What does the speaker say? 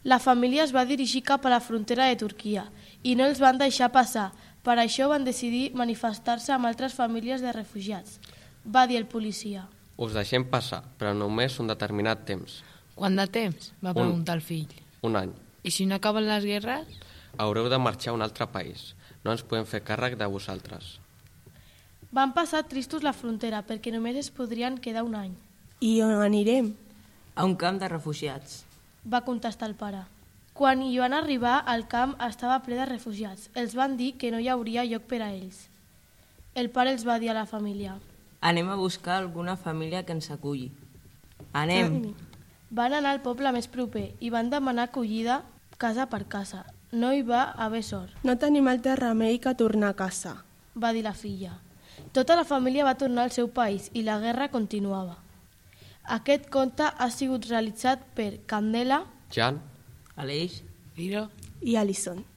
La família es va dirigir cap a la frontera de Turquia i no els van deixar passar. Per això van decidir manifestar-se amb altres famílies de refugiats, va dir el policia. Us deixem passar, però només un determinat temps. Quant de temps? Va preguntar el fill. Un any. I si no acaben les guerres? Haureu de marxar a un altre país. No ens podem fer càrrec de vosaltres. Van passar tristos la frontera perquè només es podrien quedar un any. I on anirem? A un camp de refugiats, va contestar el pare. Quan hi van arribar, el camp estava ple de refugiats. Els van dir que no hi hauria lloc per a ells. El pare els va dir a la família. Anem a buscar alguna família que ens aculli. Anem. Van anar al poble més proper i van demanar acollida casa per casa. No hi va haver sort. No tenim altre remei que tornar a casa, va dir la filla. Tota la família va tornar al seu país i la guerra continuava. Aquest conte ha sigut realitzat per Candela, Jan, Aleix, Viro i Alison.